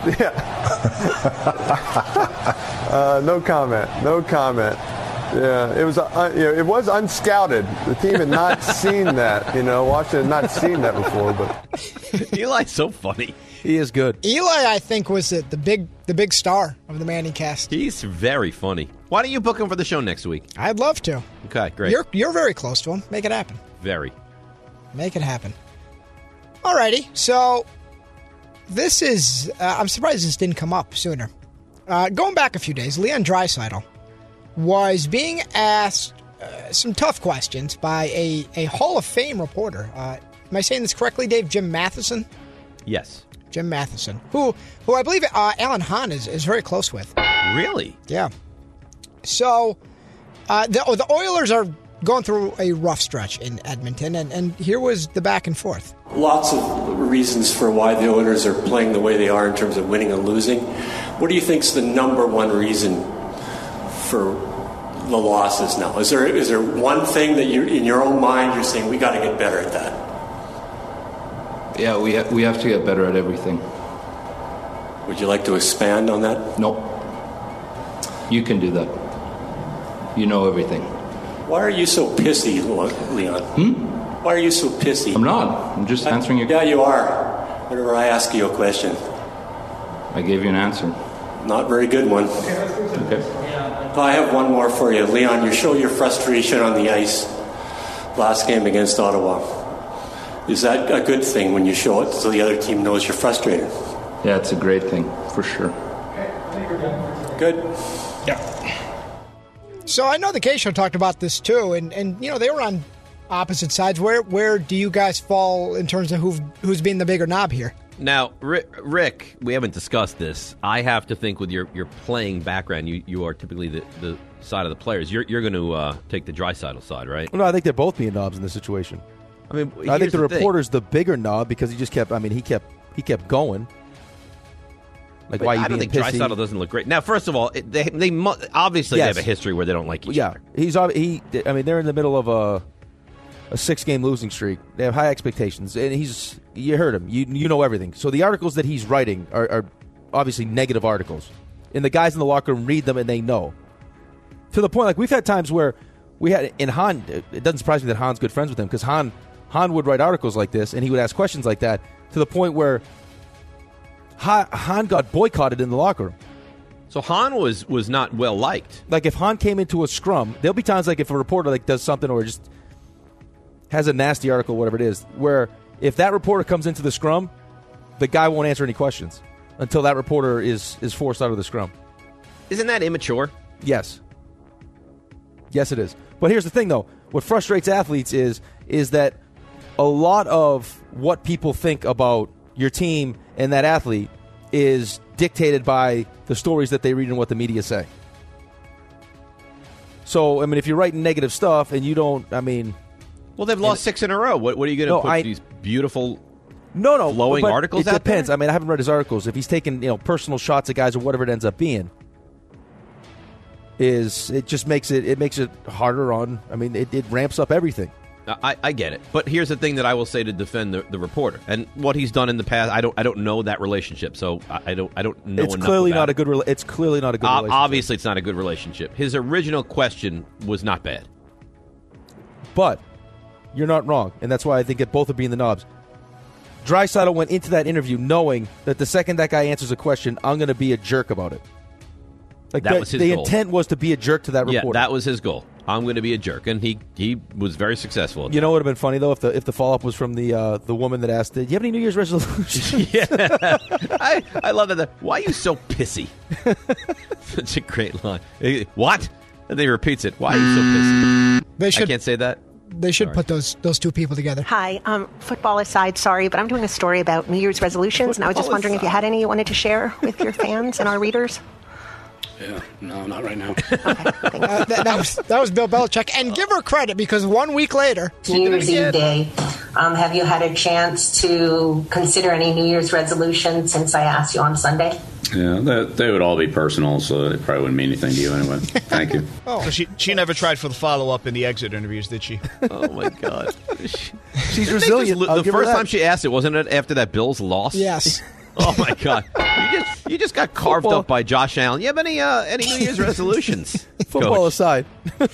Speaker 18: No comment. Yeah, it was it was unscouted. The team had not seen that. Washington had not seen that before. But
Speaker 2: Eli's so funny.
Speaker 3: He is good.
Speaker 5: Eli, I think, was the big star of the Manning cast.
Speaker 2: He's very funny. Why don't you book him for the show next week?
Speaker 5: I'd love to.
Speaker 2: Okay, great.
Speaker 5: You're very close to him. Make it happen.
Speaker 2: Very.
Speaker 5: Make it happen. Alrighty, so this is... I'm surprised this didn't come up sooner. Going back a few days, Leon Draisaitl was being asked some tough questions by a Hall of Fame reporter. Am I saying this correctly, Dave? Jim Matheson?
Speaker 2: Yes.
Speaker 5: Jim Matheson, who I believe Alan Hahn is very close with.
Speaker 2: Really?
Speaker 5: Yeah. So the Oilers are going through a rough stretch in Edmonton, and here was the back and forth.
Speaker 19: Lots of reasons for why the Oilers are playing the way they are in terms of winning and losing. What do you think is the number one reason for the losses now? Is there one thing that you, in your own mind, you're saying we got to get better at that?
Speaker 20: Yeah, we have to get better at everything.
Speaker 19: Would you like to expand on that?
Speaker 20: Nope. You can do that. You know everything.
Speaker 19: Why are you so pissy, Leon? Why are you so pissy?
Speaker 20: I'm not. I'm just answering your
Speaker 19: question. Yeah, you are. Whenever I ask you a question.
Speaker 20: I gave you an answer.
Speaker 19: Not very good one.
Speaker 20: Okay.
Speaker 19: I have one more for you. Leon, you show your frustration on the ice last game against Ottawa. Is that a good thing when you show it so the other team knows you're frustrated?
Speaker 20: Yeah, it's a great thing, for sure.
Speaker 19: Good.
Speaker 5: Yeah. So I know the K-Show talked about this too, and they were on opposite sides. Where do you guys fall in terms of who's being the bigger knob here?
Speaker 2: Now, Rick, we haven't discussed this. I have to think with your playing background, you are typically the side of the players. You're going to take the Draisaitl side, right?
Speaker 3: No, I think they're both being knobs in this situation.
Speaker 2: I mean,
Speaker 3: I think the reporter's the bigger knob because he just kept. I mean, he kept going. Like, why?
Speaker 2: I don't think Draisaitl doesn't look great. Now, first of all, they obviously they have a history where they don't like each other.
Speaker 3: I mean, they're in the middle of a 6-game losing streak. They have high expectations, and you heard him. You know everything. So the articles that he's writing are obviously negative articles, and the guys in the locker room read them and they know. To the point, like we've had times where we had in Hahn. It doesn't surprise me that Hahn's good friends with him because Hahn would write articles like this and he would ask questions like that to the point where Hahn got boycotted in the locker room.
Speaker 2: So Hahn was not well liked.
Speaker 3: Like if Hahn came into a scrum, there'll be times like if a reporter does something or just has a nasty article, whatever it is, where if that reporter comes into the scrum, the guy won't answer any questions until that reporter is forced out of the scrum.
Speaker 2: Isn't that immature?
Speaker 3: Yes. Yes, it is. But here's the thing, though. What frustrates athletes is that a lot of what people think about your team and that athlete is dictated by the stories that they read and what the media say. So, I mean, if you're writing negative stuff and you don't, I mean...
Speaker 2: Well, they've lost 6 in a row. What are you going to put these beautiful, flowing articles out there?
Speaker 3: It depends. I mean, I haven't read his articles. If he's taking personal shots at guys or whatever it ends up being, it just makes it harder on. I mean, it ramps up everything.
Speaker 2: I get it, but here's the thing that I will say to defend the reporter and what he's done in the past. I don't know that relationship, so I don't know.
Speaker 3: It's clearly not a good. It's clearly not a good relationship.
Speaker 2: Obviously, it's not a good relationship. His original question was not bad,
Speaker 3: but you're not wrong, and that's why I think that both are being the knobs. Draisaitl went into that interview knowing that the second that guy answers a question, I'm going to be a jerk about it. Like
Speaker 2: that was his
Speaker 3: goal. The intent was to be a jerk to that reporter.
Speaker 2: Yeah, that was his goal. I'm going to be a jerk, and he was very successful.
Speaker 3: You know what would have been funny though if the follow up was from the woman that asked, "Do you have any New Year's resolutions?"
Speaker 2: Yeah, I love that. Why are you so pissy? Such a great line. What? And then he repeats it. Why are you so pissy? I can't say that.
Speaker 5: They should put those two people together.
Speaker 21: Hi. Football aside, sorry, but I'm doing a story about New Year's resolutions, and I was just wondering if you had any you wanted to share with your fans and our readers.
Speaker 22: Yeah, no, not right now.
Speaker 5: That was Bill Belichick. And give her credit, because 1 week later...
Speaker 23: New Year's Eve day. Have you had a chance to consider any New Year's resolutions since I asked you on Sunday?
Speaker 22: Yeah, they would all be personal, so it probably wouldn't mean anything to you anyway. Thank you.
Speaker 4: So she never tried for the follow-up in the exit interviews, did she?
Speaker 2: Oh, my God.
Speaker 3: She's resilient.
Speaker 2: The first time she asked it, wasn't it after that Bills loss?
Speaker 5: Yes.
Speaker 2: Oh, my God. You just got carved up by Josh Allen. You have any New Year's resolutions?
Speaker 3: Football aside.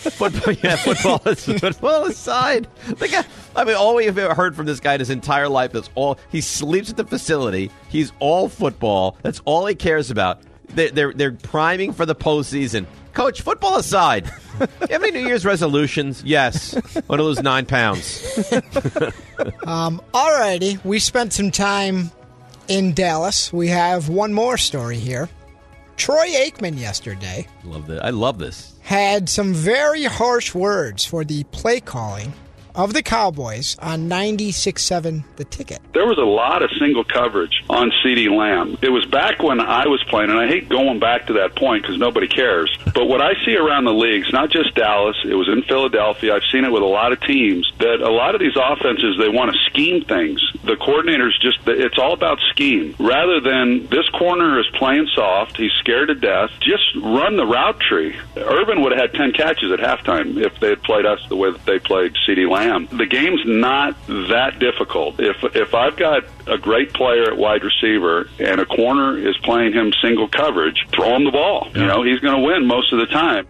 Speaker 2: Football aside. All we've ever heard from this guy his entire life is he sleeps at the facility. He's all football. That's all he cares about. They're priming for the postseason. Coach, football aside, you have any New Year's resolutions? Yes. Want to lose 9 pounds.
Speaker 5: All righty. We spent some time in Dallas. We have one more story here. Troy Aikman yesterday.
Speaker 2: I love this.
Speaker 5: Had some very harsh words for the play calling of the Cowboys on 96.7 The Ticket.
Speaker 24: There was a lot of single coverage on CeeDee Lamb. It was back when I was playing, and I hate going back to that point because nobody cares. But what I see around the leagues, not just Dallas, it was in Philadelphia, I've seen it with a lot of teams, that a lot of these offenses, they want to scheme things. The coordinators it's all about scheme. Rather than this corner is playing soft, he's scared to death, just run the route tree. Urban would have had 10 catches at halftime if they had played us the way that they played CeeDee Lamb. The game's not that difficult. If I've got a great player at wide receiver and a corner is playing him single coverage, throw him the ball. You know, he's going to win most of the time.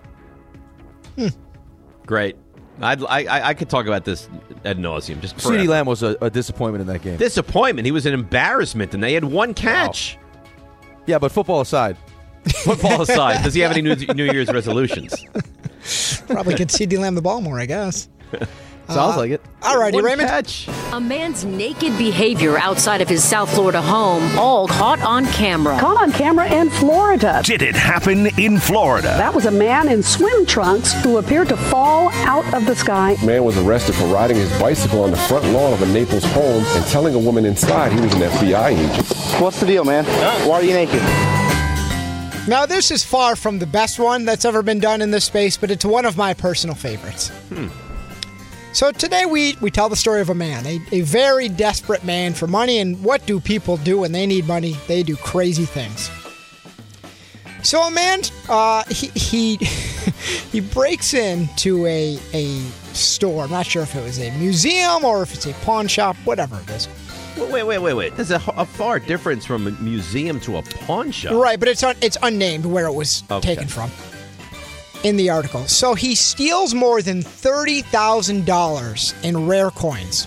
Speaker 2: Great. I could talk about this ad nauseum. Just
Speaker 3: CeeDee Lamb was a disappointment in that game.
Speaker 2: Disappointment. He was an embarrassment, and they had one catch.
Speaker 3: Wow. Yeah, but football aside.
Speaker 2: Football aside, does he have any New Year's resolutions?
Speaker 5: Probably could CeeDee Lamb the ball more, I guess.
Speaker 3: Sounds like it.
Speaker 5: All righty, Raymond.
Speaker 2: Catch.
Speaker 25: A man's naked behavior outside of his South Florida home, all caught on camera.
Speaker 26: Caught on camera in Florida.
Speaker 1: Did it happen in Florida?
Speaker 26: That was a man in swim trunks who appeared to fall out of the sky.
Speaker 27: Man was arrested for riding his bicycle on the front lawn of a Naples home and telling a woman inside he was an FBI agent.
Speaker 28: What's the deal, man? Why are you naked?
Speaker 5: Now, this is far from the best one that's ever been done in this space, but it's one of my personal favorites. So today we tell the story of a man, a very desperate man for money. And what do people do when they need money? They do crazy things. So a man, he breaks into a store. I'm not sure if it was a museum or if it's a pawn shop, whatever it is.
Speaker 2: Wait. There's a far difference from a museum to a pawn shop.
Speaker 5: Right, but it's unnamed where it was taken from in the article. So he steals more than $30,000 in rare coins.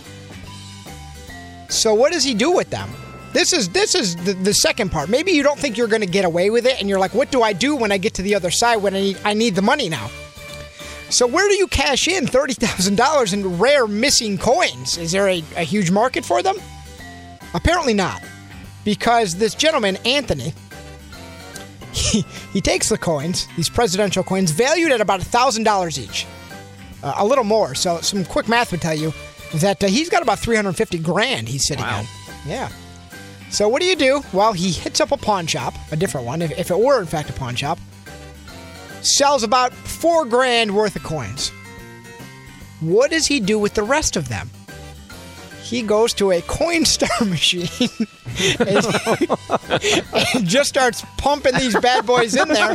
Speaker 5: So what does he do with them? This is the second part. Maybe you don't think you're going to get away with it, and you're like, what do I do when I get to the other side when I need the money now? So where do you cash in $30,000 in rare missing coins? Is there a huge market for them? Apparently not. Because this gentleman, Anthony, he takes the coins, these presidential coins, valued at about $1,000 each. A little more. So some quick math would tell you that he's got about $350,000 he's sitting on. Yeah. So what do you do? Well, he hits up a pawn shop, a different one, if it were in fact a pawn shop. Sells about $4,000 worth of coins. What does he do with the rest of them? He goes to a Coinstar machine and just starts pumping these bad boys in there.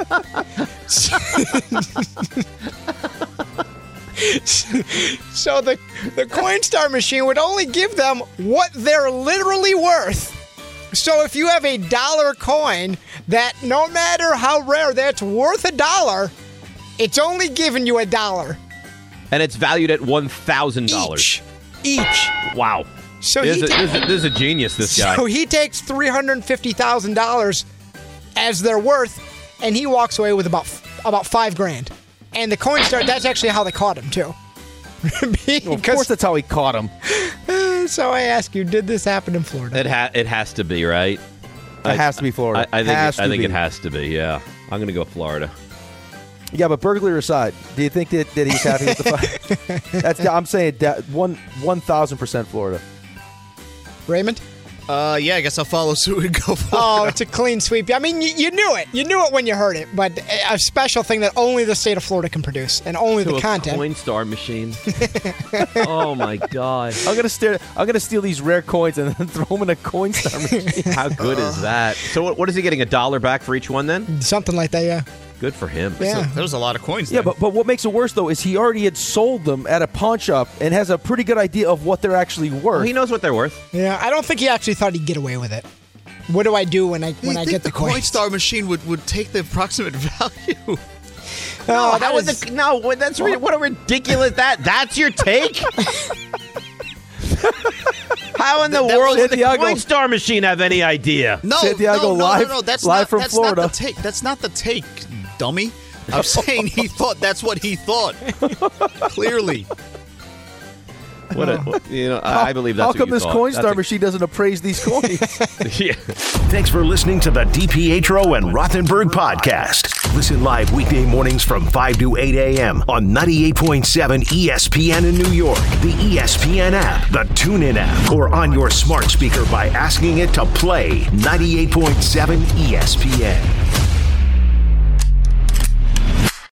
Speaker 5: So the Coinstar machine would only give them what they're literally worth. So if you have a $1 coin that no matter how rare that's worth $1, it's only giving you $1.
Speaker 2: And it's valued at $1,000.
Speaker 5: Each.
Speaker 2: Wow.
Speaker 5: So
Speaker 2: this is a genius, this guy.
Speaker 5: So he takes $350,000 as their worth, and he walks away with about $5,000. And the Coinstar, that's actually how they caught him, too.
Speaker 3: Of course that's how he caught him.
Speaker 5: So I ask you, did this happen in Florida?
Speaker 2: It has to be, right?
Speaker 3: It has to be Florida.
Speaker 2: I think it has to be, yeah. I'm going to go Florida.
Speaker 3: Yeah, but burglary aside, do you think that he's happy with the fight? I'm saying 1,000% Florida.
Speaker 5: Raymond?
Speaker 4: Yeah, I guess I'll follow suit and go for
Speaker 5: Oh, it's a clean sweep. I mean, you knew it. You knew it when you heard it, but a special thing that only the state of Florida can produce, and only the content.
Speaker 2: Coinstar machine. Oh my God!
Speaker 3: I'm gonna steal these rare coins and then throw them in a Coinstar machine.
Speaker 2: How good is that? So what is he getting? $1 back for each one then?
Speaker 5: Something like that, yeah.
Speaker 2: Good for him.
Speaker 5: Yeah.
Speaker 4: There was a lot of coins
Speaker 3: Yeah,
Speaker 4: there.
Speaker 3: but what makes it worse, though, is he already had sold them at a pawn shop and has a pretty good idea of what they're actually worth.
Speaker 2: Well, he knows what they're worth.
Speaker 5: Yeah, I don't think he actually thought he'd get away with it. What do I do when I get the coins?
Speaker 4: Coinstar machine would take the approximate value.
Speaker 5: Oh,
Speaker 2: What a ridiculous that's your take. How in the world did the Coinstar machine have any idea?
Speaker 4: No,
Speaker 3: Santiago live from Florida.
Speaker 4: Not the take. That's not the take, dummy. I'm saying he thought that's what he thought. Clearly.
Speaker 2: I believe that's
Speaker 3: how come
Speaker 2: what you
Speaker 3: this
Speaker 2: thought.
Speaker 3: Coinstar machine doesn't appraise these coins?
Speaker 2: Yeah.
Speaker 1: Thanks for listening to the DiPietro and Rothenberg podcast. Listen live weekday mornings from 5 to 8 a.m. on 98.7 ESPN in New York, the ESPN app, the TuneIn app, or on your smart speaker by asking it to play 98.7 ESPN.